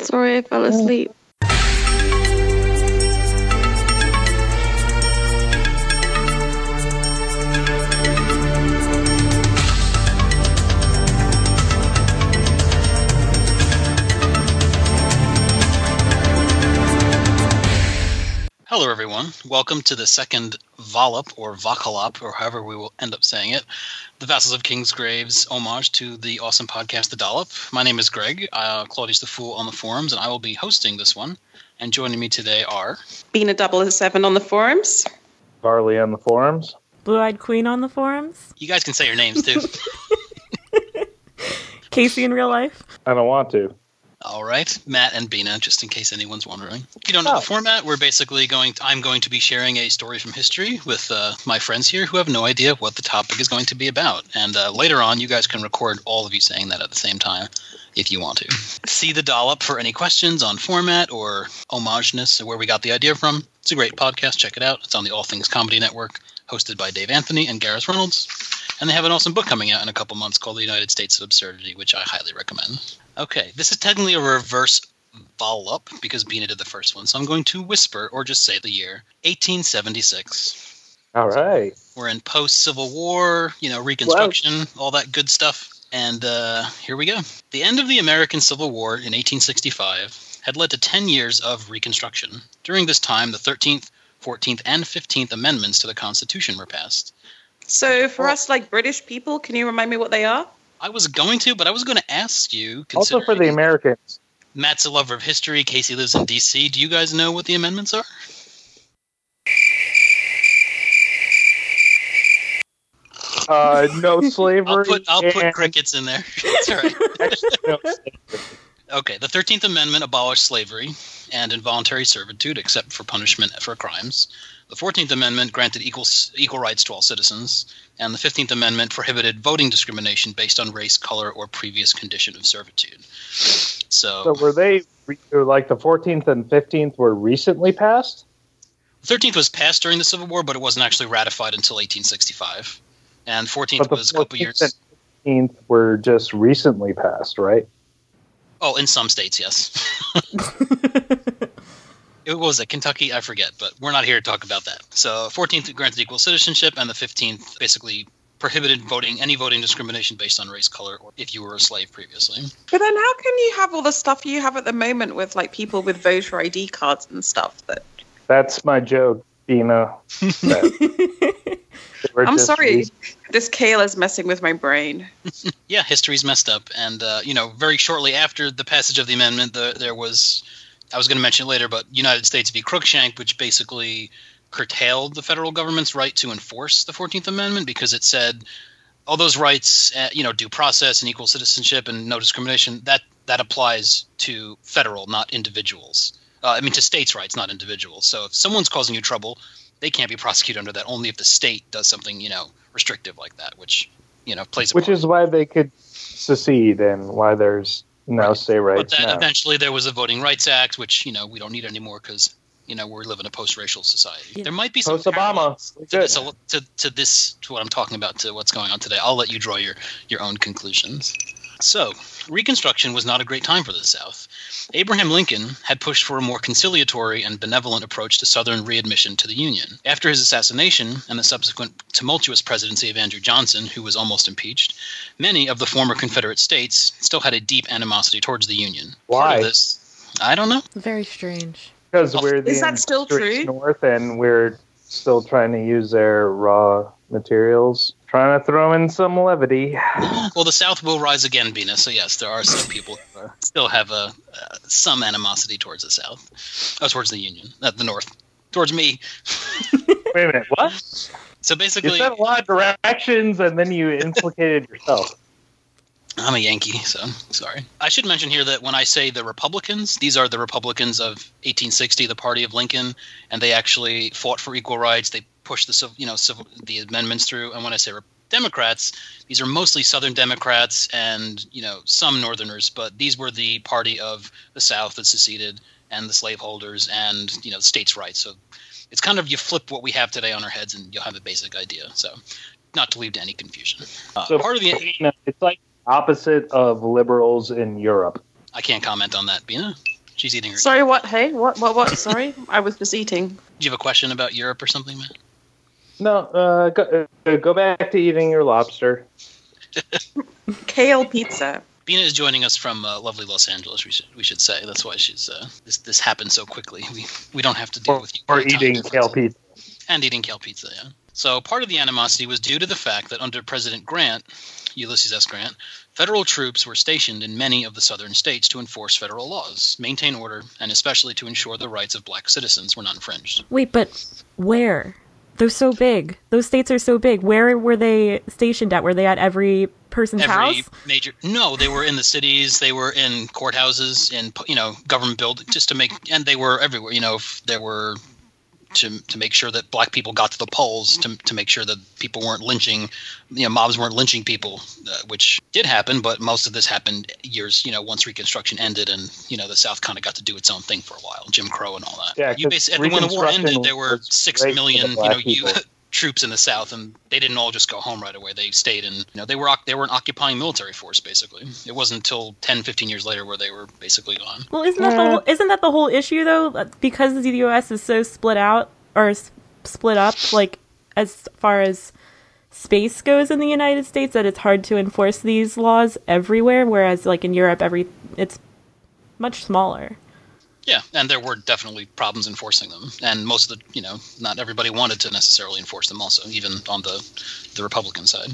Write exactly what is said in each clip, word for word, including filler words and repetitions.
Sorry, I fell asleep. Hello, everyone. Welcome to the second Volop, or Vokalop, or however we will end up saying it, the Vassals of Kingsgrave's homage to the awesome podcast, The Dollop. My name is Greg, uh, Claudius the Fool on the forums, and I will be hosting this one. And joining me today are... Bina double oh seven on the forums. Barley on the forums. Blue-Eyed Queen on the forums. You guys can say your names, too. Casey in real life. I don't want to. All right, Matt and Bina, just in case anyone's wondering. If you don't know oh. the format, we're basically going to, I'm going to be sharing a story from history with uh, my friends here who have no idea what the topic is going to be about. And uh, later on, you guys can record all of you saying that at the same time if you want to. See the Dollop for any questions on format or homageness or where we got the idea from. It's a great podcast. Check it out. It's on the All Things Comedy Network, hosted by Dave Anthony and Gareth Reynolds. And they have an awesome book coming out in a couple months called The United States of Absurdity, which I highly recommend. Okay, this is technically a reverse Volop because Bina did the first one, so I'm going to whisper or just say the year eighteen seventy-six. All right. So we're in post-Civil War, you know, Reconstruction, well, all that good stuff. And uh, here we go. The end of the American Civil War in eighteen sixty-five had led to ten years of Reconstruction. During this time, the thirteenth, fourteenth, and fifteenth Amendments to the Constitution were passed. So for us, like British people, can you remind me what they are? I was going to, but I was going to ask you. Also for the Americans. Matt's a lover of history. Casey lives in D C. Do you guys know what the amendments are? Uh, no slavery. I'll put, I'll and... put crickets in there. That's all right. Okay, the thirteenth Amendment abolished slavery and involuntary servitude, except for punishment for crimes. The fourteenth Amendment granted equal equal rights to all citizens, and the fifteenth Amendment prohibited voting discrimination based on race, color, or previous condition of servitude. So, so were they, like the fourteenth and fifteenth were recently passed? The thirteenth was passed during the Civil War, but it wasn't actually ratified until eighteen sixty-five. And fourteenth was a couple years... and fifteenth were just recently passed, right? Oh, in some states, yes. It was it Kentucky? I forget, but we're not here to talk about that. So, fourteenth granted equal citizenship, and the fifteenth basically prohibited voting, any voting discrimination based on race, color, or if you were a slave previously. But then, how can you have all the stuff you have at the moment with like people with voter I D cards and stuff? That that's my joke, Bina. I'm sorry, recent. This kale is messing with my brain. Yeah, history's messed up, and uh, you know, very shortly after the passage of the amendment, the, there was. I was going to mention it later, but United States v. Cruikshank, which basically curtailed the federal government's right to enforce the fourteenth Amendment because it said all those rights, uh, you know, due process and equal citizenship and no discrimination, that, that applies to federal, not individuals. Uh, I mean, to states' rights, not individuals. So if someone's causing you trouble, they can't be prosecuted under that, only if the state does something, you know, restrictive like that, which, you know, plays a Which part. is why they could secede and why there's... No, right. Say right. But then no. Eventually there was a Voting Rights Act, which, you know, we don't need anymore because, you know, we live in a post-racial society. Yeah. There might be some Post-Obama. To this, to, to this, to what I'm talking about, to what's going on today. I'll let you draw your, your own conclusions. So, Reconstruction was not a great time for the South. Abraham Lincoln had pushed for a more conciliatory and benevolent approach to Southern readmission to the Union. After his assassination and the subsequent tumultuous presidency of Andrew Johnson, who was almost impeached, many of the former Confederate states still had a deep animosity towards the Union. Why? Part of this, I don't know. Very strange. Because we're the Is that still true? North, and we're still trying to use their raw materials. Trying to throw in some levity. Well, the South will rise again, Bina. So yes, there are some people who uh, still have a, uh, some animosity towards the South. Oh, towards the Union. Uh, the North. Towards me. Wait a minute, what? So basically... You said a lot of directions, and then you implicated yourself. I'm a Yankee, so sorry. I should mention here that when I say the Republicans, these are the Republicans of eighteen sixty, the party of Lincoln, and they actually fought for equal rights. They pushed the you know civil, the amendments through. And when I say Democrats, these are mostly Southern Democrats and you know some Northerners, but these were the party of the South that seceded and the slaveholders and you know states' rights. So it's kind of you flip what we have today on our heads, and you'll have a basic idea. So not to lead to any confusion. Uh, so part of the it's like opposite of liberals in Europe. I can't comment on that, Bina. She's eating her. Sorry, what? Hey, what? What? What? Sorry, I was just eating. Do you have a question about Europe or something, Matt? No, uh, go, uh, go back to eating your lobster. Kale pizza. Bina is joining us from uh, lovely Los Angeles. We should we should say that's why she's uh, this this happened so quickly. We we don't have to deal Or, with or time eating difference. kale pizza. And eating kale pizza. Yeah. So part of the animosity was due to the fact that under President Grant, Ulysses S. Grant, federal troops were stationed in many of the southern states to enforce federal laws, maintain order, and especially to ensure the rights of black citizens were not infringed. Wait, but where? They're so big. Those states are so big. Where were they stationed at? Were they at every person's Every house? major no, they were in the cities. They were in courthouses, in you know government buildings, just to make, and they were everywhere. You know, if there were to to make sure that black people got to the polls, to to make sure that people weren't lynching, you know, mobs weren't lynching people, uh, which did happen, but most of this happened years, you know, once Reconstruction ended, and you know the South kind of got to do its own thing for a while, Jim Crow and all that. Yeah, you basically, when the war ended, there were was six great for million, the you know, black you, people. troops in the South, and they didn't all just go home right away. They stayed, and you know, they were oc- they were an occupying military force basically. It wasn't until ten, fifteen years later where they were basically gone. Well, isn't that the whole, isn't that the whole issue though? Because the U S is so split out or s- split up, like as far as space goes in the United States, that it's hard to enforce these laws everywhere. Whereas, like in Europe, every it's much smaller. Yeah, and there were definitely problems enforcing them, and most of the, you know, not everybody wanted to necessarily enforce them also, even on the, the Republican side.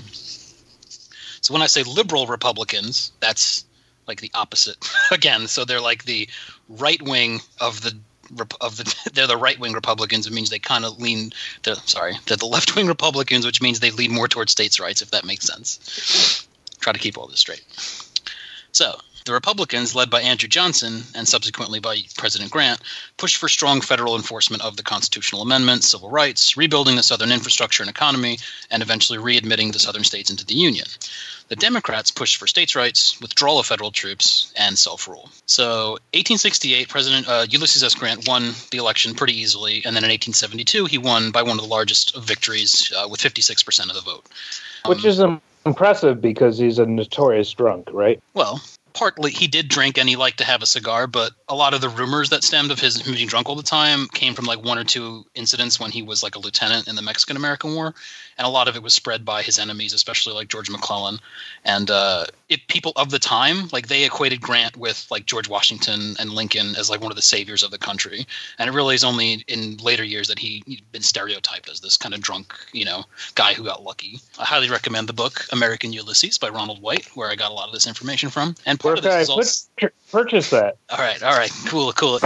So when I say liberal Republicans, that's like the opposite again. So they're like the right wing of the of the they're the right wing Republicans. It means they kind of lean. They're, sorry, they're the left wing Republicans, which means they lean more towards states' rights, if that makes sense. Try to keep all this straight. So the Republicans, led by Andrew Johnson and subsequently by President Grant, pushed for strong federal enforcement of the constitutional amendment, civil rights, rebuilding the Southern infrastructure and economy, and eventually readmitting the Southern states into the Union. The Democrats pushed for states' rights, withdrawal of federal troops, and self-rule. So eighteen sixty-eight, President uh, Ulysses S. Grant won the election pretty easily, and then in eighteen seventy-two, he won by one of the largest of victories uh, with fifty-six percent of the vote. Um, Which is um, impressive because he's a notorious drunk, right? Well, partly he did drink and he liked to have a cigar, but a lot of the rumors that stemmed of his him being drunk all the time came from like one or two incidents when he was like a lieutenant in the Mexican-American War, and a lot of it was spread by his enemies, especially like George McClellan. And uh, it, people of the time, like they equated Grant with like George Washington and Lincoln as like one of the saviors of the country. And it really is only in later years that he, he'd been stereotyped as this kind of drunk, you know, guy who got lucky. I highly recommend the book American Ulysses by Ronald White, where I got a lot of this information from. And part Where of can this I is also put, purchase that? all right, all right, cool, cool.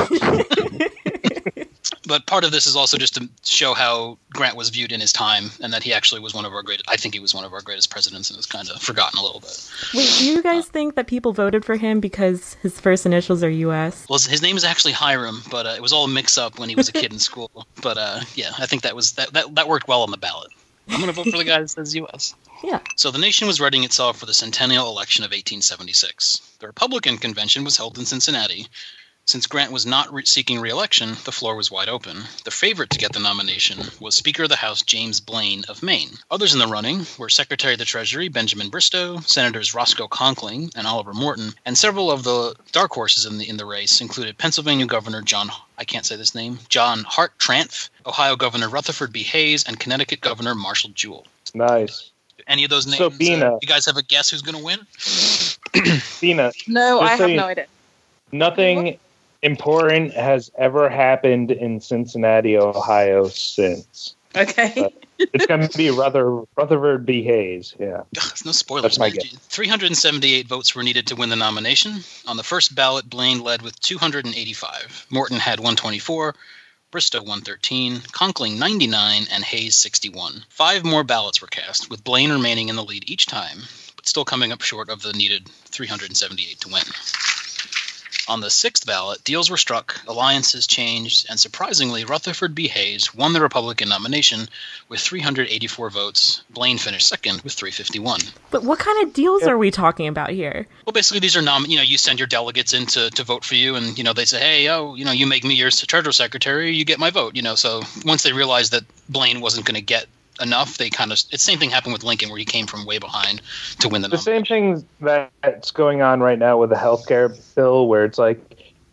But part of this is also just to show how Grant was viewed in his time, and that he actually was one of our greatest. I think he was one of our greatest presidents, and is kind of forgotten a little bit. Wait, do you guys think that people voted for him because his first initials are U S? Well, his name is actually Hiram, but uh, it was all a mix-up when he was a kid in school. But uh, yeah, I think that was that, that that worked well on the ballot. I'm going to vote for the guy that says U S. Yeah. So the nation was readying itself for the centennial election of eighteen seventy-six. The Republican convention was held in Cincinnati. Since Grant was not re- seeking re-election, the floor was wide open. The favorite to get the nomination was Speaker of the House James Blaine of Maine. Others in the running were Secretary of the Treasury Benjamin Bristow, Senators Roscoe Conkling and Oliver Morton, and several of the dark horses in the in the race included Pennsylvania Governor John I can't say this name John Hart-Tranth, Ohio Governor Rutherford B. Hayes, and Connecticut Governor Marshall Jewell. Nice. Any of those names? So, Bina. Uh, you guys have a guess who's going to win? Bina, No, Just I so have you- no idea. nothing important has ever happened in Cincinnati, Ohio since. Okay. It's going to be Ruther, Rutherford B. Hayes. Yeah. Ugh, no spoilers, That's my man. guess. three hundred seventy-eight votes were needed to win the nomination. On the first ballot, Blaine led with two hundred eighty-five. Morton had one hundred twenty-four, Bristow one hundred thirteen, Conkling ninety-nine, and Hayes sixty-one. Five more ballots were cast, with Blaine remaining in the lead each time, but still coming up short of the needed three hundred seventy-eight to win. On the sixth ballot, deals were struck, alliances changed, and surprisingly, Rutherford B. Hayes won the Republican nomination with three hundred eighty-four votes. Blaine finished second with three hundred fifty-one. But what kind of deals are we talking about here? Well, basically, these are nom. You know, you send your delegates in to, to vote for you, and you know they say, "Hey, oh, you know, you make me your Treasury Secretary, you get my vote." You know, so once they realized that Blaine wasn't going to get enough, they kind of. It's the same thing happened with Lincoln, where he came from way behind to win the The nomination. same thing that's going on right now with the healthcare bill, where it's like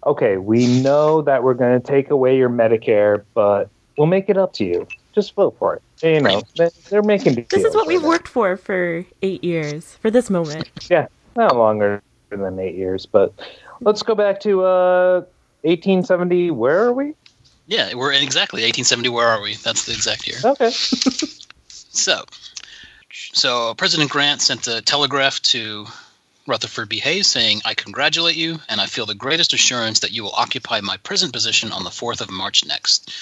okay, we know that we're going to take away your Medicare, but we'll make it up to you. Just vote for it. You know, they, they're making deals. This is what right we've now. worked for for eight years, for this moment. Yeah, not longer than eight years, but let's go back to uh, eighteen seventy. Where are we? Yeah, we're in exactly eighteen seventy. Where are we? That's the exact year. Okay. So, so President Grant sent a telegraph to Rutherford B. Hayes saying, "I congratulate you, and I feel the greatest assurance that you will occupy my present position on the fourth of March next."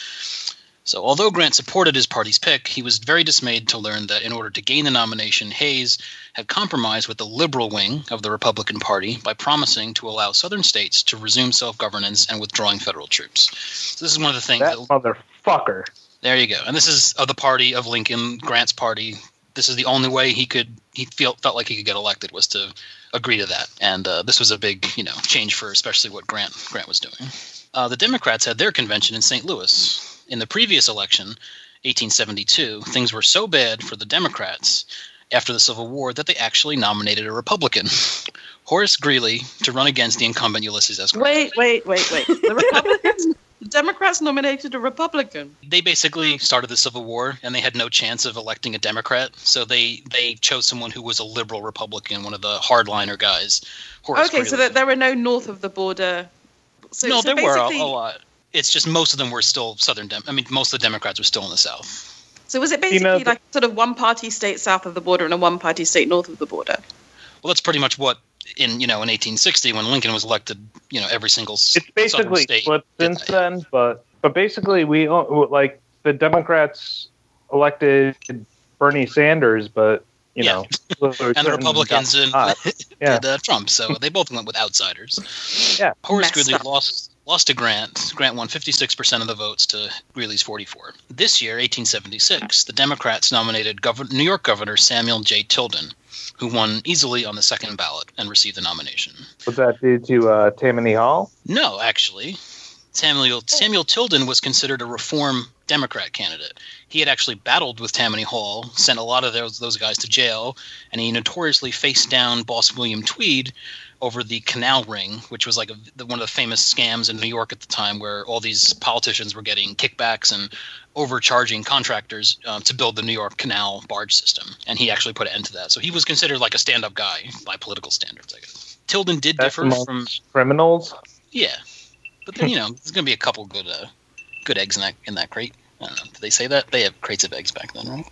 So although Grant supported his party's pick, he was very dismayed to learn that in order to gain the nomination, Hayes had compromised with the liberal wing of the Republican Party by promising to allow southern states to resume self-governance and withdrawing federal troops. So this is one of the things that, that motherfucker. There you go. And this is of the party of Lincoln, Grant's party. This is the only way he could he felt felt like he could get elected was to agree to that. And uh, this was a big, you know, change for especially what Grant Grant was doing. Uh, the Democrats had their convention in Saint Louis. In the previous election, eighteen seventy-two, things were so bad for the Democrats after the Civil War that they actually nominated a Republican, Horace Greeley, to run against the incumbent Ulysses S. Grant. Wait, wait, wait, wait. The Republicans, the Democrats nominated a Republican. They basically started the Civil War, and they had no chance of electing a Democrat, so they, they chose someone who was a liberal Republican, one of the hardliner guys, Horace Okay, Greeley. so that there were no north of the border. So, no, so there were a, basically- a lot. It's just most of them were still Southern Dem- I mean, most of the Democrats were still in the South. So was it basically You know, like sort of one party state south of the border and a one party state north of the border? Well, that's pretty much what in you know in eighteen sixty when Lincoln was elected. You know, every single s- It's basically state split did since that. then, but but basically we o- like the Democrats elected Bernie Sanders, but you Yeah. know, and the Republicans and Yeah. did uh, Trump, so they both went with outsiders. Yeah. Horace Messed Greeley up. lost lost to Grant. Grant won fifty-six percent of the votes to Greeley's forty-four. This year, eighteen seventy-six, the Democrats nominated Gov- New York Governor Samuel J. Tilden, who won easily on the second ballot and received the nomination. Was that due to uh, Tammany Hall? No, actually, Samuel Samuel Tilden was considered a reform Democrat candidate. He had actually battled with Tammany Hall, sent a lot of those those guys to jail, and he notoriously faced down boss William Tweed over the Canal Ring, which was like a, the, one of the famous scams in New York at the time, where all these politicians were getting kickbacks and overcharging contractors um, to build the New York Canal barge system. And he actually put an end to that. So he was considered like a stand-up guy by political standards, I guess. Tilden did That's differ amongst from criminals. yeah, but then you know there's gonna be a couple good uh, good eggs in that in that crate. I don't know. Did they say that? They have crates of eggs back then, right?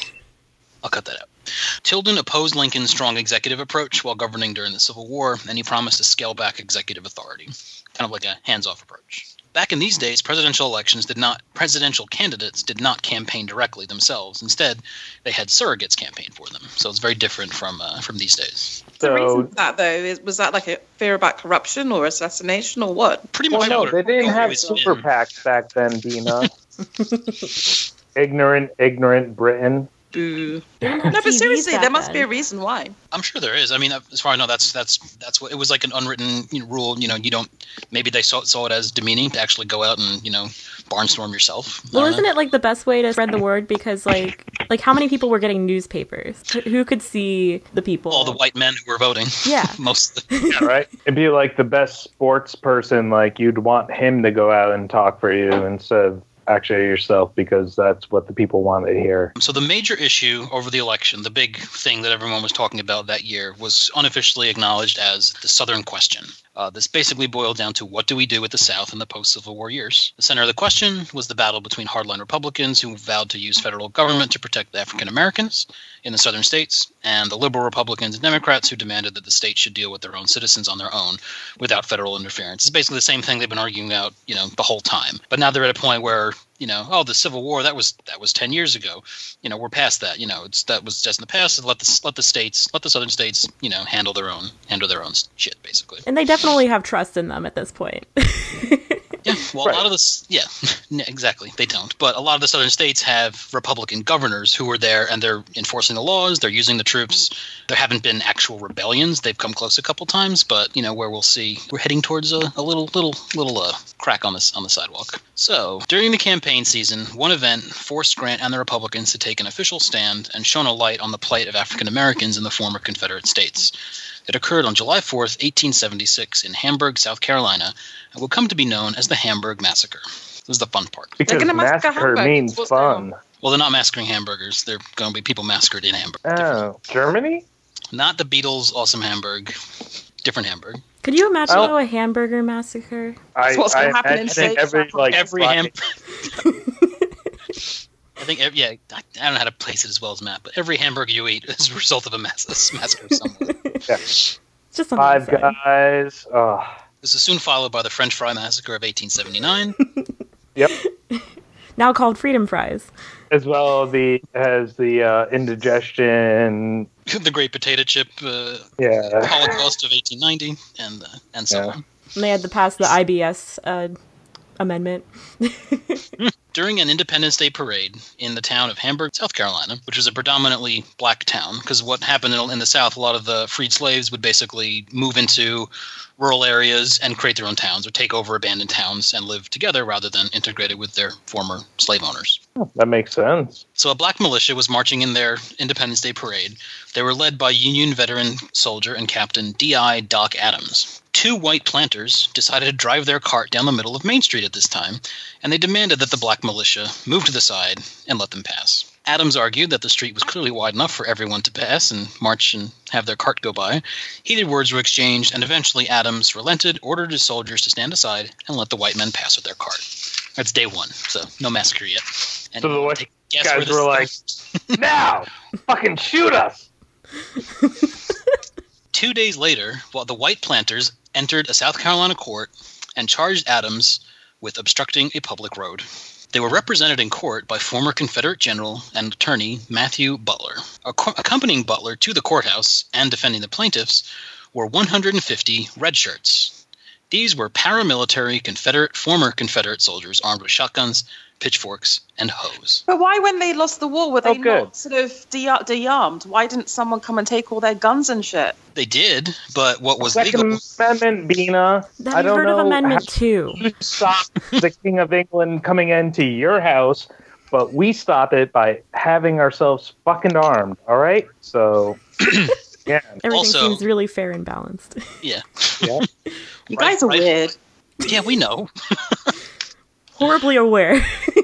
I'll cut that out. Tilden opposed Lincoln's strong executive approach while governing during the Civil War, and he promised to scale back executive authority, kind of like a hands-off approach. Back in these days, presidential elections did not presidential candidates did not campaign directly themselves. Instead, they had surrogates campaign for them. So it's very different from uh, from these days. The reason So for that, though, is was that like a fear about corruption or assassination or what? Pretty well, much. no, what they it didn't have always super been. PACs back then, Dina. ignorant, ignorant Britain. Boo. They didn't have No, but T Vs seriously, back there must then. be a reason why. I'm sure there is. I mean, as far as I know, that's that's that's what it was like an unwritten you know, rule. You know, you don't. Maybe they saw, saw it as demeaning to actually go out and you know barnstorm yourself. I Well, don't isn't know. it like the best way to spread the word? Because like, like how many people were getting newspapers? Who- Who could see the people? all the white men who were voting? Yeah. most. Of the, Yeah, right? It'd be like the best sports person, like you'd want him to go out and talk for you instead of actually yourself, because that's what the people want to hear. So the major issue over the election, the big thing that everyone was talking about that year, was unofficially acknowledged as the Southern Question. Uh, this basically boiled down to what do we do with the South in the post-Civil War years. The center of the question was the battle between hardline Republicans who vowed to use federal government to protect the African Americans in the southern states, and the liberal Republicans and Democrats who demanded that the states should deal with their own citizens on their own without federal interference. It's basically the same thing they've been arguing about, you know, the whole time. But now they're at a point where, you know, oh, the Civil War, that was that was ten years ago. You know, we're past that. You know, it's that was just in the past. Let the let the states, let the southern states, you know, handle their own handle their own shit, basically. And they definitely have trust in them at this point. Yeah, well, Right. a lot of this, yeah, yeah, exactly. They don't. But a lot of the southern states have Republican governors who are there and they're enforcing the laws. They're using the troops. There haven't been actual rebellions. They've come close a couple times, but you know where we'll see we're heading towards a, a little, little, little uh, crack on this on the sidewalk. So during the campaign season, one event forced Grant and the Republicans to take an official stand and shone a light on the plight of African Americans in the former Confederate states. It occurred on July fourth, eighteen seventy-six in Hamburg, South Carolina, and will come to be known as the Hamburg Massacre. This is the fun part. Because gonna massacre massacre hamburgers. means What's fun. Well, they're not massacring hamburgers. They're going to be people massacred in Hamburg. Oh, Germany? Not the Beatles' awesome Hamburg. Different Hamburg. Could you imagine Oh. though a hamburger massacre? I, what's gonna I happen in imagine States. every, like, Every five- ham. I think, ev- yeah, I, I don't know how to place it as well as Matt, but every hamburger you eat is a result of a mass- a massacre somewhere. yeah. Just something Five to say. Guys. Oh, This is soon followed by the French Fry Massacre of eighteen seventy-nine. yep. Now called freedom fries. As well as the has the uh, indigestion. The Great Potato Chip uh, Yeah. Holocaust of eighteen ninety, and uh, and so Yeah. on. And they had to pass the I B S uh, amendment. During an Independence Day parade in the town of Hamburg, South Carolina, which was a predominantly black town, because what happened in, in the South, a lot of the freed slaves would basically move into rural areas and create their own towns or take over abandoned towns and live together rather than integrated with their former slave owners. That makes sense. So a black militia was marching in their Independence Day parade. They were led by Union veteran soldier and Captain D I Doc Adams. Two white planters decided to drive their cart down the middle of Main Street at this time, and they demanded that the black militia move to the side and let them pass. Adams argued that the street was clearly wide enough for everyone to pass and march and have their cart go by. Heated words were exchanged, and eventually Adams relented, ordered his soldiers to stand aside, and let the white men pass with their cart. That's day one, so no massacre yet. And So the white take a guess where guys this were like, goes? now, fucking shoot us. Two days later, while the white planters entered a South Carolina court and charged Adams with obstructing a public road. They were represented in court by former Confederate General and Attorney Matthew Butler. Ac- accompanying Butler to the courthouse and defending the plaintiffs were one hundred fifty red shirts. These were paramilitary Confederate, former Confederate soldiers armed with shotguns, pitchforks, and hoes. But why, when they lost the war, were they Oh, good. not sort of de- de-armed? Why didn't someone come and take all their guns and shit? They did, but what was Second legal? Amendment, Bina. Have I you don't heard know of Amendment how two? you stop the King of England coming into your house, but we stop it by having ourselves fucking armed. All right, so yeah, Everything Also- seems really fair and balanced. Yeah, yeah. You Right, guys are right. weird. yeah, we know. Horribly aware.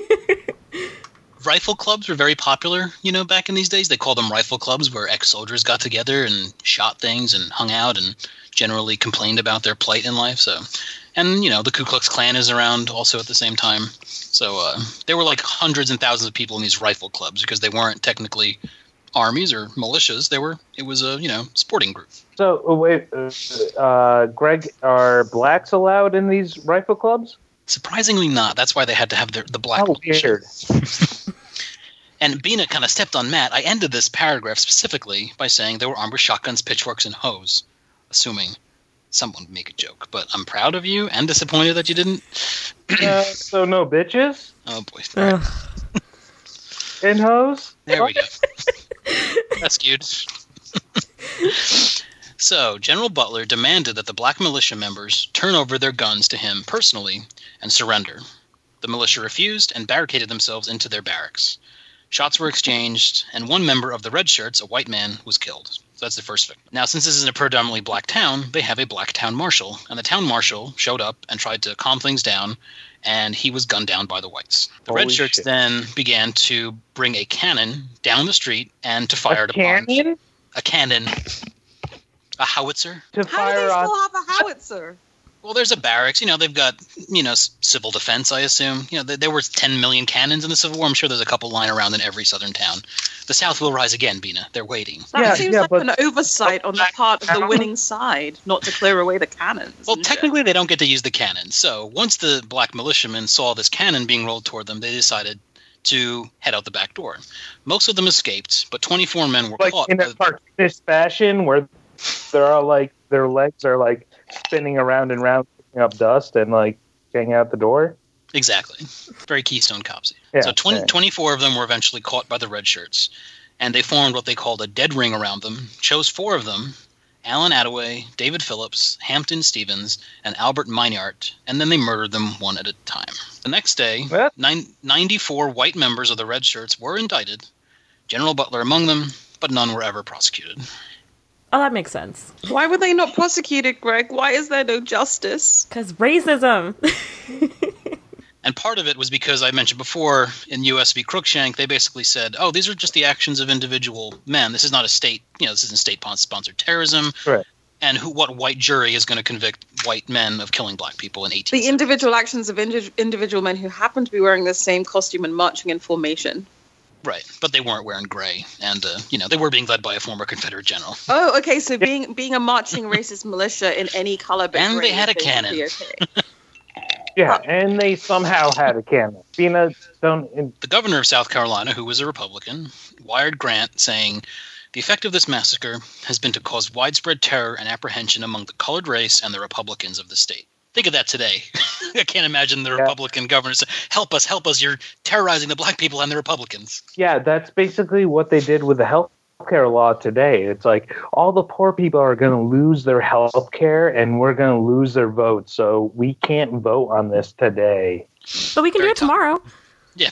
Rifle clubs were very popular, you know, back in these days. They called them rifle clubs, where ex-soldiers got together and shot things and hung out and generally complained about their plight in life. So, and you know, the Ku Klux Klan is around also at the same time. So uh, there were like hundreds and thousands of people in these rifle clubs because they weren't technically armies or militias. They were. It was a you know sporting group. So uh, wait, uh, uh, Greg, are blacks allowed in these rifle clubs? Surprisingly not. That's why they had to have their, the black Oh, militia. weird. And Bina kind of stepped on Matt. I ended this paragraph specifically by saying they were armed with shotguns, pitchforks, and hoes, assuming someone would make a joke. But I'm proud of you and disappointed that you didn't. Uh, so no bitches Oh, boy. All right. Ugh. and hoes. There we go. That's cute. So, General Butler demanded that the black militia members turn over their guns to him personally and surrender. The militia refused and barricaded themselves into their barracks. Shots were exchanged, and one member of the Red Shirts, a white man, was killed. So that's the first victim. Now, since this is a predominantly black town, they have a black town marshal, and the town marshal showed up and tried to calm things down, and he was gunned down by the whites. The Red Holy Shirts shit. then began to bring a cannon down the street and to fire A it upon cannon a cannon, a howitzer. to How do fire they on. still have a howitzer? Well, there's a barracks. You know, they've got, you know, s- civil defense, I assume. You know, th- there were ten million cannons in the Civil War. I'm sure there's a couple lying around in every southern town. The South will rise again, Bina. They're waiting. That Yeah, seems yeah, like but- an oversight on the part of the winning side, not to clear away the cannons. Well, and technically, they don't get to use the cannon. So once the black militiamen saw this cannon being rolled toward them, they decided to head out the back door. Most of them escaped, but twenty-four men were Like caught. in by a the- cartoonish fashion where they're all like their legs are like spinning around and round, picking up dust and like getting out the door. Exactly. Very Keystone Copsy. Yeah, so twenty, yeah. twenty-four of them were eventually caught by the Red Shirts, and they formed what they called a dead ring around them, chose four of them, Alan Attaway, David Phillips, Hampton Stevens, and Albert Minart, and then they murdered them one at a time. The next day, What? nine, ninety-four white members of the Red Shirts were indicted, General Butler among them, but none were ever prosecuted. Oh, that makes sense. Why were they not prosecuted, Greg? Why is there no justice? Because racism. And part of it was because I mentioned before in U S v. Cruikshank, they basically said, oh, these are just the actions of individual men. This is not a state, you know, this isn't state-sponsored terrorism. Right. And who, what white jury is going to convict white men of killing black people in eighteen seventy? The individual actions of indi- individual men who happen to be wearing the same costume and marching in formation. Right, but they weren't wearing gray, and uh, you know they were being led by a former Confederate general. Oh, okay. So being being a marching racist militia in any color, but And gray they had a is cannon. basically okay. Yeah, and they somehow had a cannon. Bina, don't. The governor of South Carolina, who was a Republican, wired Grant saying, "The effect of this massacre has been to cause widespread terror and apprehension among the colored race and the Republicans of the state." Think of that today. I can't imagine the Yeah. Republican governor saying, help us, help us, you're terrorizing the black people and the Republicans. Yeah, that's basically what they did with the healthcare law today. It's like all the poor people are going to lose their health care and we're going to lose their votes. So we can't vote on this today. But we can Very do it tomorrow. Yeah.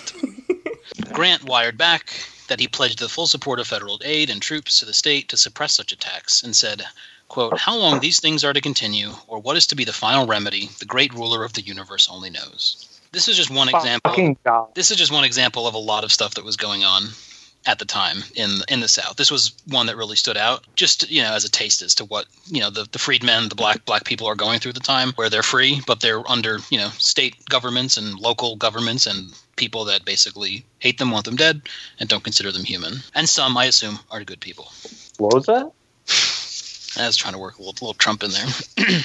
Grant wired back that he pledged the full support of federal aid and troops to the state to suppress such attacks and said, quote, "How long these things are to continue, or what is to be the final remedy, the great ruler of the universe only knows." This is just one example. Fucking God. This is just one example of a lot of stuff that was going on at the time in in the South. This was one that really stood out, just you know, as a taste as to what you know the the freedmen, the black black people are going through at the time, where they're free, but they're under you know state governments and local governments and people that basically hate them, want them dead, and don't consider them human. And some, I assume, are good people. What was that? I was trying to work a little, little Trump in there.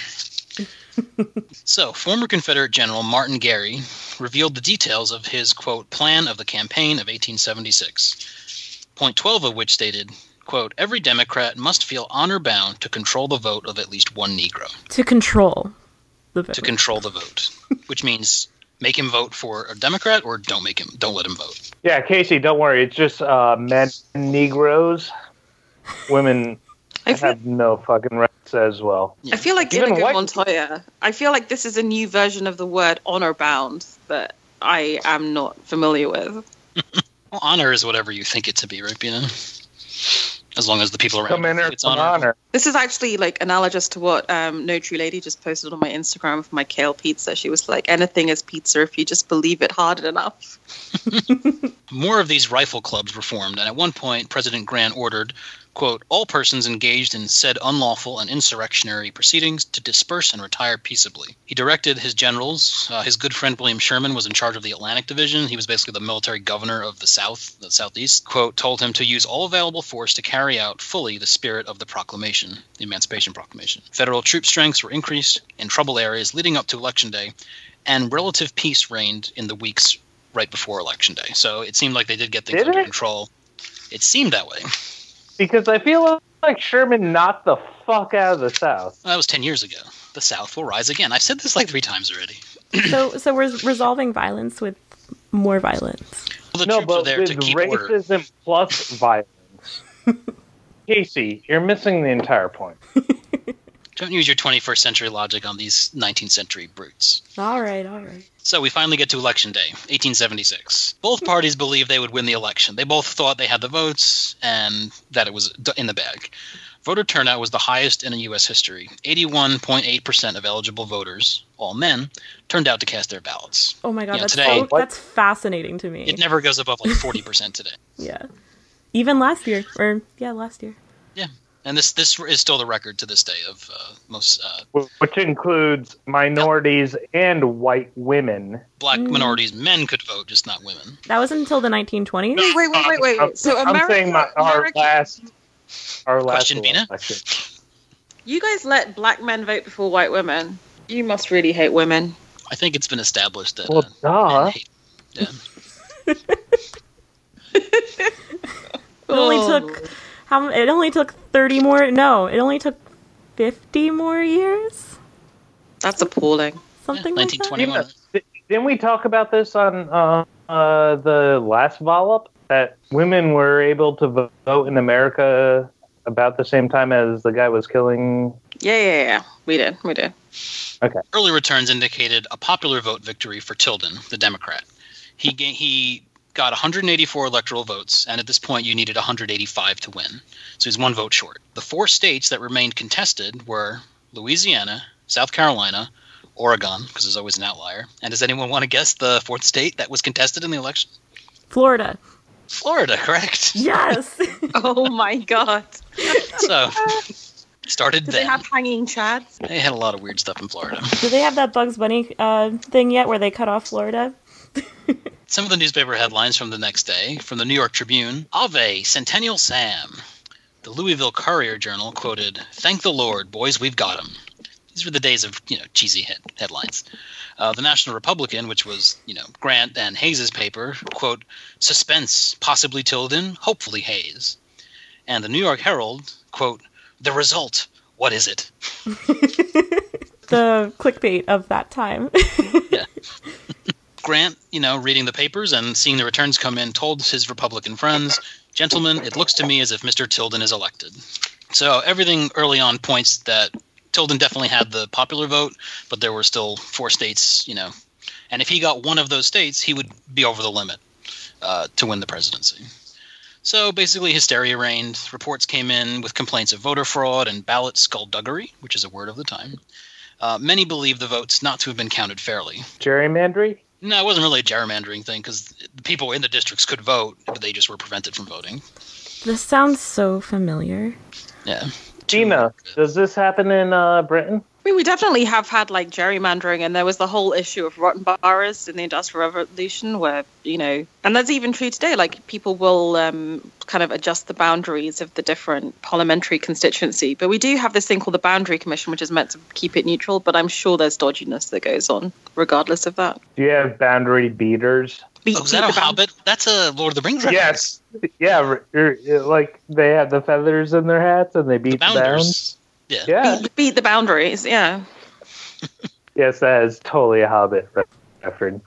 So, former Confederate General Martin Gary revealed the details of his, quote, plan of the campaign of eighteen seventy-six. Point twelve of which stated, quote, "Every Democrat must feel honor-bound to control the vote of at least one Negro." To control the vote. To control the vote. Which means make him vote for a Democrat or don't make him, don't let him vote. Yeah, Casey, don't worry. It's just uh, men, Negroes, women I feel, have no fucking rights as well. I feel like Even Inigo white- Montoya. I feel like this is a new version of the word honor bound that I am not familiar with. Well, honor is whatever you think it to be, right, Bina? As long as the people around Come you in think here it's for honor. honor. This is actually like analogous to what um, No True Lady just posted on my Instagram for my kale pizza. She was like, anything is pizza if you just believe it hard enough. More of these rifle clubs were formed, and at one point, President Grant ordered, quote, "all persons engaged in said unlawful and insurrectionary proceedings to disperse and retire peaceably." He directed his generals. Uh, his good friend William Sherman was in charge of the Atlantic Division. He was basically the military governor of the South, the Southeast. Quote, told him to use all available force to carry out fully the spirit of the proclamation, the Emancipation Proclamation. Federal troop strengths were increased in trouble areas leading up to Election Day, and relative peace reigned in the weeks right before Election Day. So it seemed like they did get things Did under it? control. It seemed that way. Because I feel like Sherman knocked the fuck out of the South. Well, that was ten years ago. The South will rise again. I've said this like three times already. So, so we're resolving violence with more violence. Well, the No, troops are but there with to keep order. racism plus violence. Casey, you're missing the entire point. Don't use your twenty-first century logic on these nineteenth century brutes. All right, all right. So we finally get to Election Day, eighteen seventy-six. Both parties believed they would win the election. They both thought they had the votes and that it was d- in the bag. Voter turnout was the highest in U S history. eighty-one point eight percent of eligible voters, all men, turned out to cast their ballots. Oh my god, Yeah, that's today- so, that's fascinating to me. It never goes above like forty percent today. Yeah, even last year, or yeah, last year. Yeah. And this this is still the record to this day of uh, most uh, Which includes minorities and white women. black Mm. minorities. Men could vote, just not women. That was until the nineteen twenties. Wait, wait, wait, wait, wait. I'm, So I'm America, saying my, our America- last, our last Question, Bina? election. you guys let black men vote before white women. You must really hate women. I think it's been established that Well, uh, men duh. hate them. It only Oh. took how? It only took thirty more. No, it only took fifty more years. That's appalling. Something Yeah, like that. nineteen twenty-one. Didn't we talk about this on uh, uh, the last Volley-Up? That women were able to vote in America about the same time as the guy was killing. Yeah, yeah, yeah. We did. We did. Early returns indicated a popular vote victory for Tilden, the Democrat. He ga- he got one hundred eighty-four electoral votes, and at this point you needed one hundred eighty-five to win. So he's one vote short. The four states that remained contested were Louisiana, South Carolina, Oregon, because there's always an outlier. And does anyone want to guess the fourth state that was contested in the election? Florida. Florida, correct. Yes. Oh my god. So, started Did then. they have hanging chads? They had a lot of weird stuff in Florida. Do they have that Bugs Bunny uh, thing yet where they cut off Florida? Some of the newspaper headlines from the next day, from the New York Tribune, Ave, Centennial Sam. The Louisville Courier Journal quoted, "Thank the Lord, boys, we've got him." These were the days of, you know, cheesy head- headlines. Uh, the National Republican, which was, you know, Grant and Hayes's paper, quote, "Suspense, possibly Tilden, hopefully Hayes." And the New York Herald, quote, "The result, what is it?" The clickbait of that time. Yeah. Grant, you know, reading the papers and seeing the returns come in, told his Republican friends, "Gentlemen, it looks to me as if Mister Tilden is elected." So everything early on points that Tilden definitely had the popular vote, but there were still four states, you know. And if he got one of those states, he would be over the limit uh, to win the presidency. So basically hysteria reigned. Reports came in with complaints of voter fraud and ballot skullduggery, which is a word of the time. Uh, many believe the votes not to have been counted fairly. Gerrymandering? No, it wasn't really a gerrymandering thing because the people in the districts could vote, but they just were prevented from voting. This sounds so familiar. Yeah. Gina, does this happen in uh, Britain? I mean, we definitely have had like gerrymandering, and there was the whole issue of rotten boroughs in the Industrial Revolution, where, you know, and that's even true today. Like, people will um, kind of adjust the boundaries of the different parliamentary constituency. But we do have this thing called the Boundary Commission, which is meant to keep it neutral. But I'm sure there's dodginess that goes on, regardless of that. Do you have boundary beaters? Beat, Oh, is that a beat the bound- Hobbit? That's a Lord of the Rings reference. Yes. Yeah, r- r- like they have the feathers in their hats and they beat The the, bounds. Bounders. Yeah. Yeah. beat, beat the boundaries, yeah. Yes, that is totally a Hobbit re- reference.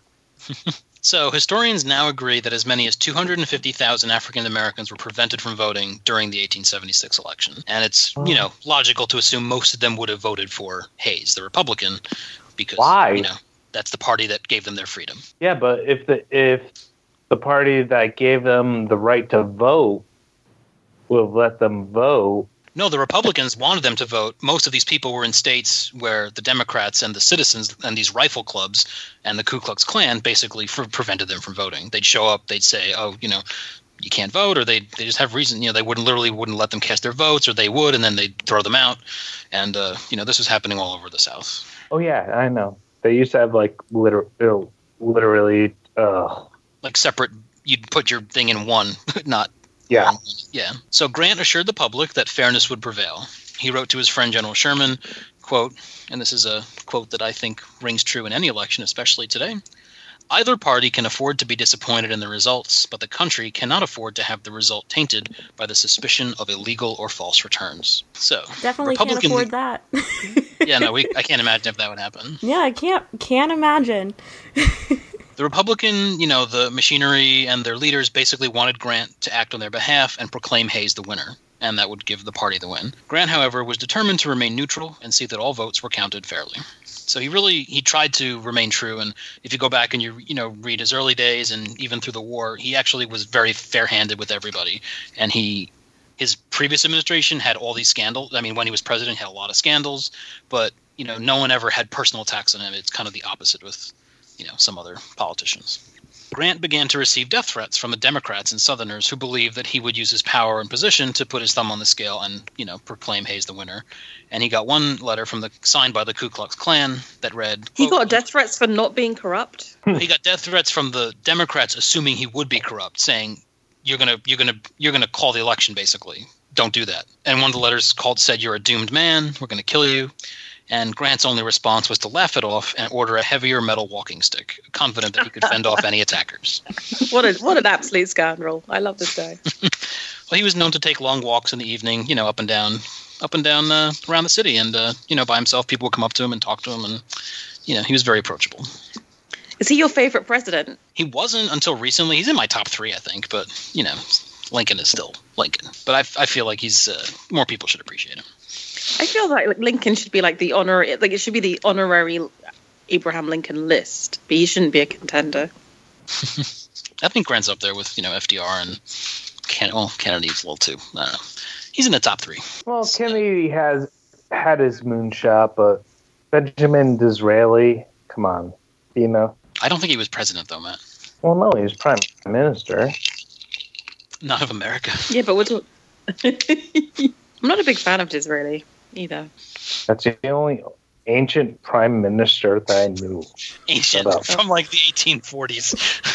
So historians now agree that as many as two hundred fifty thousand African Americans were prevented from voting during the eighteen seventy-six election. And it's, you know, logical to assume most of them would have voted for Hayes, the Republican, because, Why? you know, that's the party that gave them their freedom. Yeah, but if the if the party that gave them the right to vote will have let them vote. No, the Republicans wanted them to vote. Most of these people were in states where the Democrats and the citizens and these rifle clubs and the Ku Klux Klan basically for, prevented them from voting. They'd show up, they'd say, oh, you know, you can't vote, or they they just have reason, you know, they wouldn't literally wouldn't let them cast their votes, or they would, and then they'd throw them out. And, uh, you know, this was happening all over the South. Oh, yeah, I know. They used to have, like, liter- uh, literally, uh, Like separate, you'd put your thing in one, not yeah. Yeah. So Grant assured the public that fairness would prevail. He wrote to his friend General Sherman, quote, and this is a quote that I think rings true in any election, especially today, "Either party can afford to be disappointed in the results, but the country cannot afford to have the result tainted by the suspicion of illegal or false returns." So Definitely Republican, can't afford that. yeah, no, we, I can't imagine if that would happen. Yeah, I can't can't imagine. The Republican, you know, the machinery and their leaders basically wanted Grant to act on their behalf and proclaim Hayes the winner, and that would give the party the win. Grant, however, was determined to remain neutral and see that all votes were counted fairly. So he really he tried to remain true, and if you go back and you you know read his early days and even through the war, he actually was very fair-handed with everybody, and he his previous administration had all these scandals. I mean, when he was president, he had a lot of scandals, but you know, no one ever had personal attacks on him. It's kind of the opposite with, you know, some other politicians. Grant began to receive death threats from the Democrats and Southerners who believed that he would use his power and position to put his thumb on the scale and, you know, proclaim Hayes the winner. And he got one letter from the signed by the Ku Klux Klan that read, He quote, got death threats for not being corrupt. he got death threats from the Democrats assuming he would be corrupt, saying, You're gonna you're gonna you're gonna call the election, basically. Don't do that. And one of the letters called said, "You're a doomed man, we're gonna kill you." And Grant's only response was to laugh it off and order a heavier metal walking stick, confident that he could fend off any attackers. What a what an absolute scoundrel. I love this guy. Well, he was known to take long walks in the evening, you know, up and down, up and down uh, around the city, and uh, you know, by himself. People would come up to him and talk to him, and you know, he was very approachable. Is he your favorite president? He wasn't until recently. He's in my top three, I think, but you know, Lincoln is still Lincoln. But I, I feel like he's uh, more people should appreciate him. I feel like, like Lincoln should be like the honor, like it should be the honorary Abraham Lincoln list, but he shouldn't be a contender. I think Grant's up there with, you know, F D R and Ken- well, Kennedy's a little too. I don't know. He's in the top three. Well, Kennedy has had his moonshot, but Benjamin Disraeli, come on, you know. I don't think he was president, though, Matt. Well, no, he was prime minister. Not of America. Yeah, but we're talking... I'm not a big fan of Disraeli either. That's the only ancient prime minister that I knew. Ancient, from like the eighteen forties.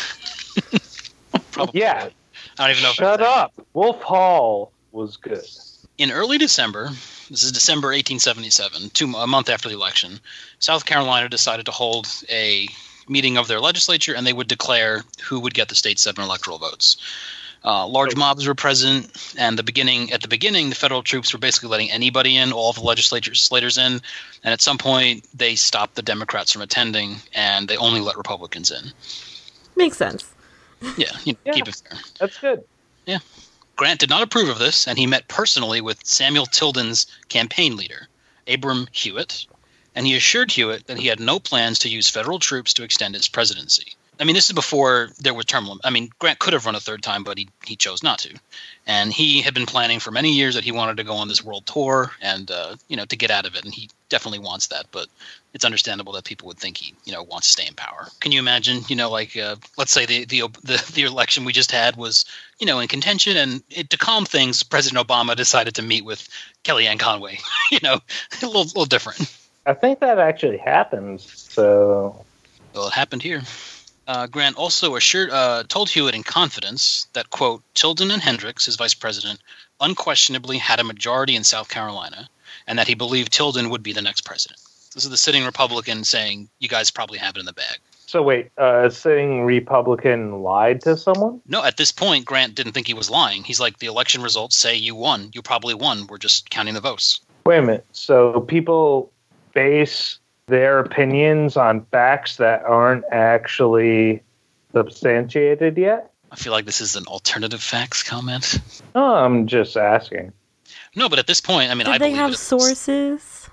Probably. Yeah. I don't even know. If Shut up. Wolf Hall was good. In early December, this is December eighteen seventy-seven, two, a month after the election, South Carolina decided to hold a meeting of their legislature, and they would declare who would get the state's seven electoral votes. Uh, large mobs were present, and the beginning at the beginning, the federal troops were basically letting anybody in, all of the legislators in, and at some point, they stopped the Democrats from attending, and they only let Republicans in. Makes sense. Yeah, you know, Yeah. keep it fair. That's good. Yeah. Grant did not approve of this, and he met personally with Samuel Tilden's campaign leader, Abram Hewitt, and he assured Hewitt that he had no plans to use federal troops to extend his presidency. I mean, this is before there were term limits. I mean, Grant could have run a third time, but he, he chose not to. And he had been planning for many years that he wanted to go on this world tour and, uh, you know, to get out of it. And he definitely wants that. But it's understandable that people would think he, you know, wants to stay in power. Can you imagine, you know, like, uh, let's say the, the the the election we just had was, you know, in contention. And it, to calm things, President Obama decided to meet with Kellyanne Conway. you know, a little, little different. I think that actually happens. So, Well, it happened here. Uh, Grant also assured, uh, told Hewitt in confidence that, quote, Tilden and Hendricks, his vice president, unquestionably had a majority in South Carolina, and that he believed Tilden would be the next president. This is the sitting Republican saying, you guys probably have it in the bag. so wait, uh, a sitting Republican lied to someone? No, at this point, Grant didn't think he was lying. He's like, the election results say you won. You probably won. We're just counting the votes. Wait a minute. So people base their opinions on facts that aren't actually substantiated yet? I feel like this is an alternative facts comment. Oh, I'm just asking. No, but at this point, I mean, Did I they believe have it. sources?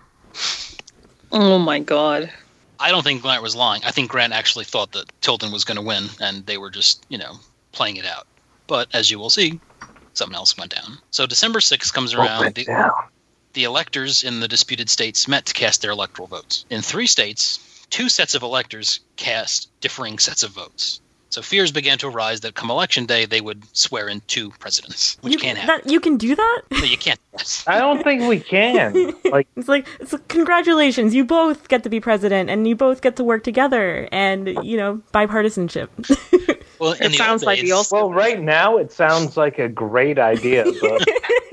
Oh my god. I don't think Grant was lying. I think Grant actually thought that Tilden was going to win, and they were just, you know, playing it out. But as you will see, something else went down. So December sixth comes around. The, down. the electors in the disputed states met to cast their electoral votes. In three states, two sets of electors cast differing sets of votes. So fears began to arise that come election day, they would swear in two presidents, which You, can't happen. that, you can do that? No, you can't. I don't think we can. Like, It's like, it's like, congratulations, you both get to be president, and you both get to work together, and, you know, bipartisanship. Well, in It the sounds old like days, the also. well, right now it sounds like a great idea, but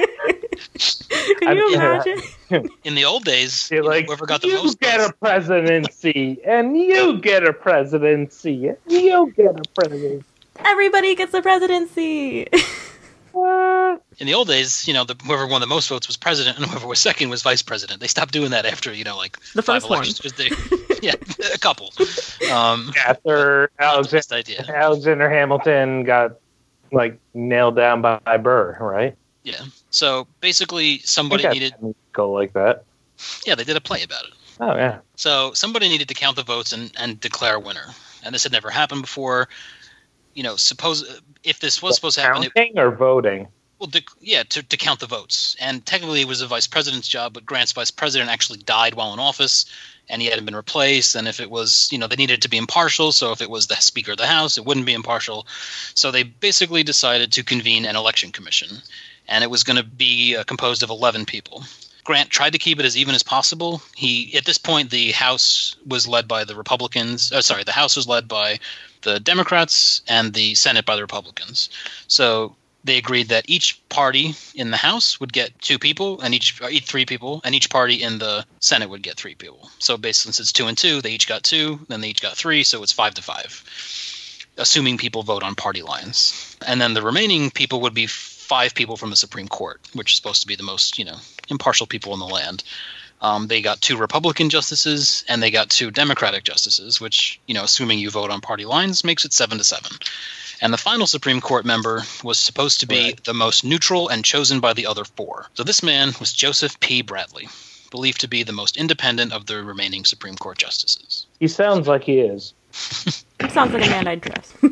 Can you I'm- imagine? in the old days, you're you know, like, whoever got the you most get votes, a presidency, and you get a presidency, and you get a presidency. Everybody gets the presidency. What? in the old days, you know, the, whoever won the most votes was president, and whoever was second was vice president. They stopped doing that after, you know, like The five first one. elections because they, yeah, a couple. Um, After not the Alexander, best idea. Alexander Hamilton got like nailed down by, by Burr, right? Yeah. So basically, I somebody think needed. I go like that. Yeah, they did a play about it. Oh yeah. So somebody needed to count the votes and, and declare a winner, and this had never happened before. You know, suppose if this was supposed to happen, it, Counting or voting? well, de- yeah, to, to count the votes. And technically, it was the vice president's job, but Grant's vice president actually died while in office, and he hadn't been replaced. And if it was, you know, they needed to be impartial. So if it was the Speaker of the House, it wouldn't be impartial. So they basically decided to convene an election commission, and it was going to be uh, composed of eleven people. Grant tried to keep it as even as possible. He, at this point, the House was led by the Republicans. Uh, sorry, the House was led by the Democrats and the Senate by the Republicans. So they agreed that each party in the House would get two people, and each, or each three people, and each party in the Senate would get three people. So basically, since it's two and two, they each got two, then they each got three, so it's five to five, assuming people vote on party lines. And then the remaining people would be five people from the Supreme Court, which is supposed to be the most, you know, impartial people in the land. Um, they got two Republican justices and they got two Democratic justices, which, you know, assuming you vote on party lines, makes it seven to seven. And the final Supreme Court member was supposed to be Right. the most neutral and chosen by the other four. So this man was Joseph P. Bradley, believed to be the most independent of the remaining Supreme Court justices. He sounds like he is. Sounds like a man I'd trust.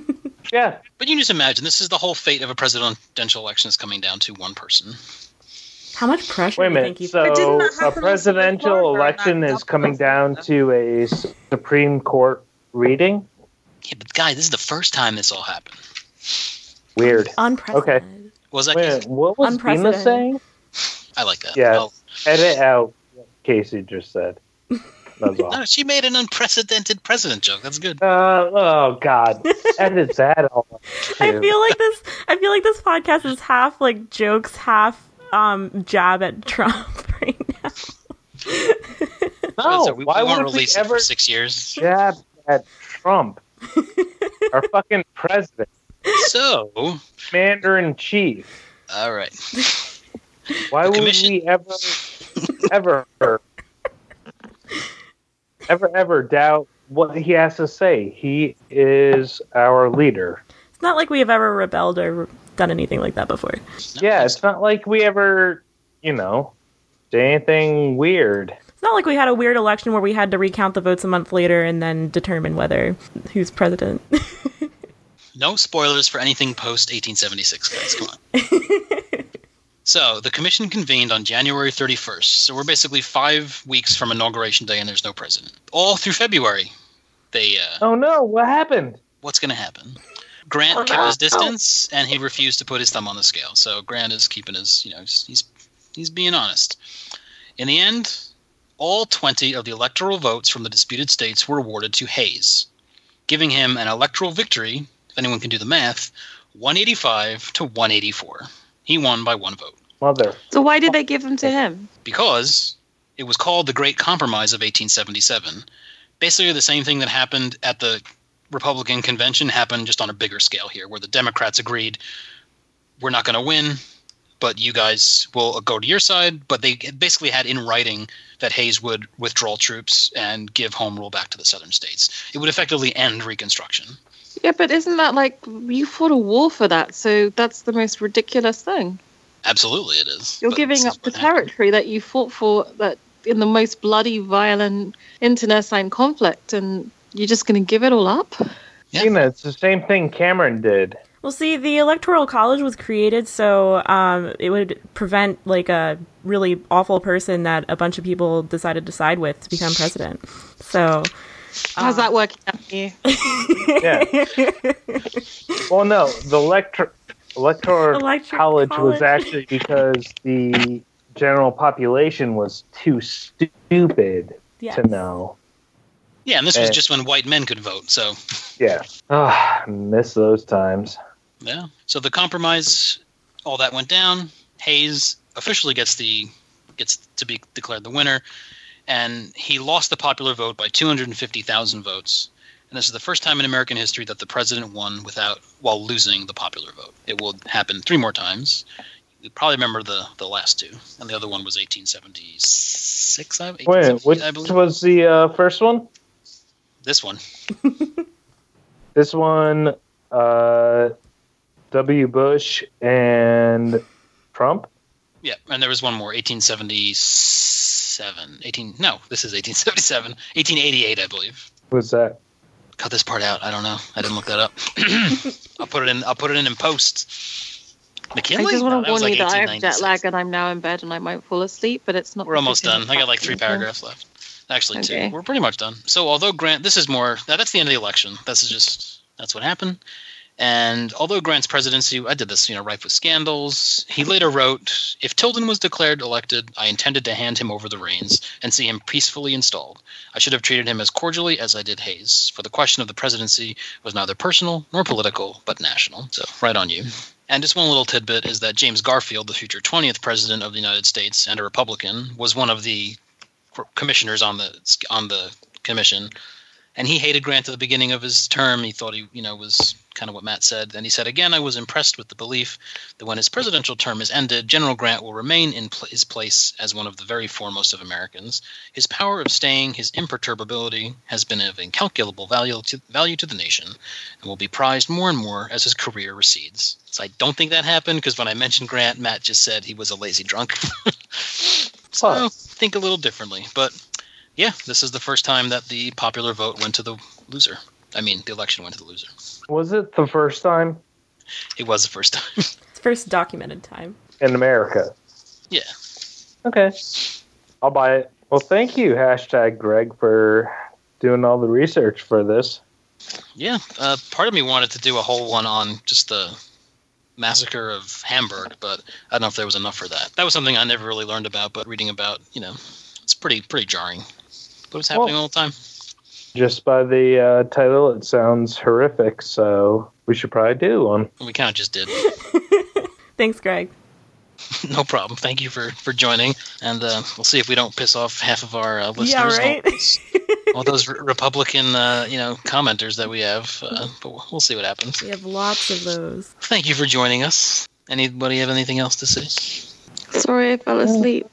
Yeah. But you just imagine, this is the whole fate of a presidential election is coming down to one person. How much pressure Wait a do you think minute. you But didn't So that a happen also with presidential Florida and election that is coming governor down Florida? to a Supreme Court reading? Yeah, but guys, this is the first time this all happened. Weird. Unprecedented. What was that, Wait a Casey? minute, what was Bina Unprecedented. saying? I like that. Yeah. Well, Edit out what Casey just said. That's all. no, she made an unprecedented president joke. That's good. Uh, oh God! Edit that all. out, I too. feel like this. I feel like this podcast is half like jokes, half um jab at Trump right now. No, So we, why we won't would we release it ever for six years. jab at Trump, our fucking president, So, commander in chief? all right. Why The would commission- we ever, ever, ever, ever doubt what he has to say? He is our leader. It's not like we have ever rebelled or done anything like that before. Yeah, it's not like we ever, you know, did anything weird. It's not like we had a weird election where we had to recount the votes a month later and then determine whether who's president. No spoilers for anything post eighteen seventy-six, guys. Come on. So, the commission convened on January thirty-first. So, we're basically five weeks from Inauguration Day and there's no president. All through February, they, uh, Oh no! What happened? what's going to happen? Grant kept his distance and he refused to put his thumb on the scale. So, Grant is keeping his, you know, he's, he's, he's being honest. In the end, all twenty of the electoral votes from the disputed states were awarded to Hayes, giving him an electoral victory, if anyone can do the math, one eighty-five to one eighty-four. He won by one vote. Mother. So why did they give them to him? Because it was called the Great Compromise of eighteen seventy-seven. Basically the same thing that happened at the Republican convention happened just on a bigger scale here, where the Democrats agreed, we're not going to win, but you guys will go to your side. But they basically had in writing that Hayes would withdraw troops and give home rule back to the southern states. It would effectively end Reconstruction. Yeah, but isn't that like, you fought a war for that, so that's the most ridiculous thing. Absolutely it is. You're But giving this up is the what happened. territory that you fought for that in the most bloody, violent, internecine conflict, and you're just going to give it all up? Yeah. You know, it's the same thing Cameron did. Well, see, the Electoral College was created so um, it would prevent like a really awful person that a bunch of people decided to side with to become president. So How's that working out for you? Yeah. Well, no, the electro- electoral Electoral college, college. was actually because the general population was too stupid yes. to know. Yeah, and this was Eh. just when white men could vote, so Yeah. Ah, I miss those times. yeah. So the compromise, all that went down. Hayes officially gets the gets to be declared the winner, and he lost the popular vote by two hundred fifty thousand votes. And this is the first time in American history that the president won without while losing the popular vote. It will happen three more times. You probably remember the, the last two, and the other one was eighteen seventy-six, I, Wait, which I believe. was the uh, first one? This one. This one, uh, W. Bush and Trump? Yeah, and there was one more, eighteen seventy-seven. eighteen No, this is eighteen seventy-seven. eighteen eighty-eight, I believe. Was that? Cut this part out. I don't know. I didn't look that up. I'll put it in. I'll put it in in post. McKinley? I just No, want that to was warn like you that I have jet eighteen ninety-six. lag and I'm now in bed and I might fall asleep, but it's not. We're almost because done. of I got like three anything. paragraphs left. Actually, Okay. two. We're pretty much done. So, although Grant, this is more. That, that's the end of the election. This is just. That's what happened. And although Grant's presidency, I did this, you know, rife with scandals. He later wrote, "If Tilden was declared elected, I intended to hand him over the reins and see him peacefully installed. I should have treated him as cordially as I did Hayes, for the question of the presidency was neither personal nor political, but national." So, right on you. And just one little tidbit is that James Garfield, the future twentieth president of the United States and a Republican, was one of the commissioners on the on the commission. And he hated Grant at the beginning of his term. He thought he, you know, was kind of what Matt said. And he said, again, I was impressed with the belief that when his presidential term is ended, General Grant will remain in pl- his place as one of the very foremost of Americans. His power of staying, his imperturbability, has been of incalculable value to, value to the nation and will be prized more and more as his career recedes. So I don't think that happened because when I mentioned Grant, Matt just said he was a lazy drunk. So Huh. think a little differently. But yeah, this is the first time that the popular vote went to the loser. I mean, the election went to the loser. Was it the first time? It was the first time. It's first documented time. In America? Yeah. Okay. I'll buy it. Well, thank you, hashtag Greg, for doing all the research for this. Yeah. Uh, part of me wanted to do a whole one on just the massacre of Hamburg, but I don't know if there was enough for that. That was something I never really learned about, but reading about, you know, it's pretty pretty jarring. But it's happening well, all the time. Just by the uh, title, it sounds horrific, so we should probably do one. We kind of just did. Thanks, Greg. No problem. Thank you for, for joining, and uh, we'll see if we don't piss off half of our uh, listeners. Yeah, right? all, those, all those re- Republican, uh, you know, commenters that we have, uh, but we'll, we'll see what happens. We have lots of those. Thank you for joining us. Anybody have anything else to say? Sorry, I fell asleep.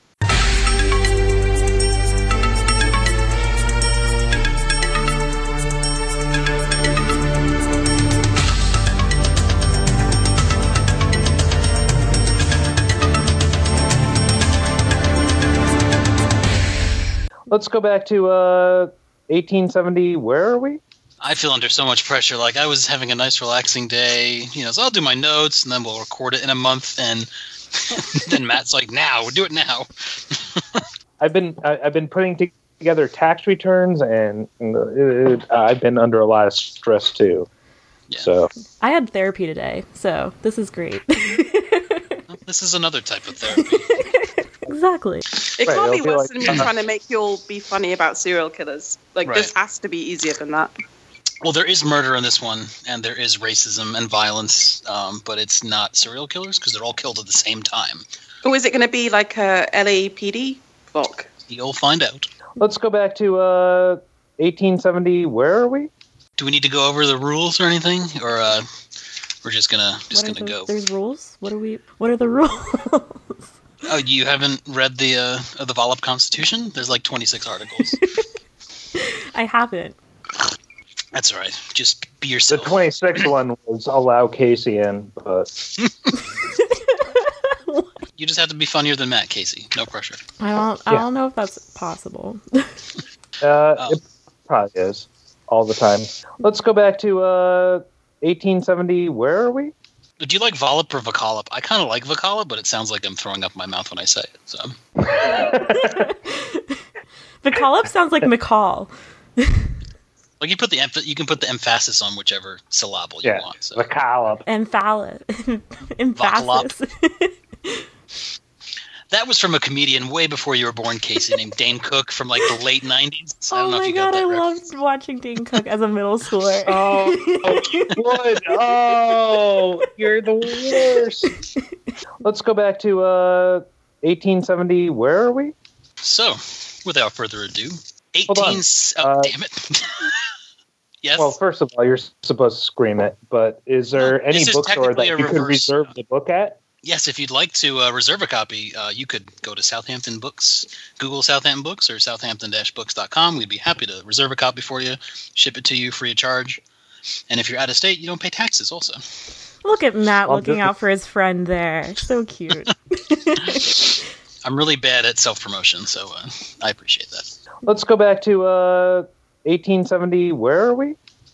Let's go back to uh, eighteen seventy. Where are we? I feel under so much pressure. Like, I was having a nice, relaxing day. You know, so I'll do my notes, and then we'll record it in a month. And then Matt's like, "Now, we'll do it now." I've been I, I've been putting together tax returns, and it, I've been under a lot of stress too. Yeah. So I had therapy today, so this is great. Well, this is another type of therapy. Exactly. It can't right, be worse like, than me trying to make you all be funny about serial killers. Like, right. This has to be easier than that. Well, there is murder in this one, and there is racism and violence, um, but it's not serial killers because they're all killed at the same time. Or is it going to be like a L A P D book? You'll find out. Let's go back to uh, eighteen seventy. Where are we? Do we need to go over the rules or anything, or uh, we're just gonna just what gonna the, go? There's rules. What are we? What are the rules? Oh, you haven't read the uh, the Volop Constitution? There's like twenty-six articles. I haven't. That's all right. Just be The yourself. twenty-sixth one was allow Casey in, but You just have to be funnier than Matt, Casey. No pressure. I don't. I Yeah. don't know if that's possible. uh, Oh. it probably is all the time. Let's go back to uh, eighteen seventy. Where are we? Do you like Volop or Vocalop? I kind of like Vocalop, but it sounds like I'm throwing up my mouth when I say it. So. McCollop sounds like McCall. Like you put the emph- you can put the emphasis on whichever syllable you Yeah, want. So. the collop. Emphalis. Emphasis. That was from a comedian way before you were born, Casey, named Dane Cook from like the late nineties. I don't Oh know my if you god, got that I reference. loved watching Dane Cook as a middle schooler. Oh, you would. Oh, you're the worst. Let's go back to uh, eighteen seventy. Where are we? So, without further ado, Hold on. eighteen. Oh, Uh, damn it! Yes. Well, first of all, you're supposed to scream it, but is there Well, any this is bookstore that technically you a could reverse- reserve the book at? Yes, if you'd like to uh, reserve a copy, uh, you could go to Southampton Books, Google Southampton Books or southampton dash books dot com. We'd be happy to reserve a copy for you, ship it to you free of charge. And if you're out of state, you don't pay taxes also. Look at Matt I'll looking do- out for his friend there. So cute. I'm really bad at self-promotion, so uh, I appreciate that. Let's go back to uh, eighteen seventy. Where are we?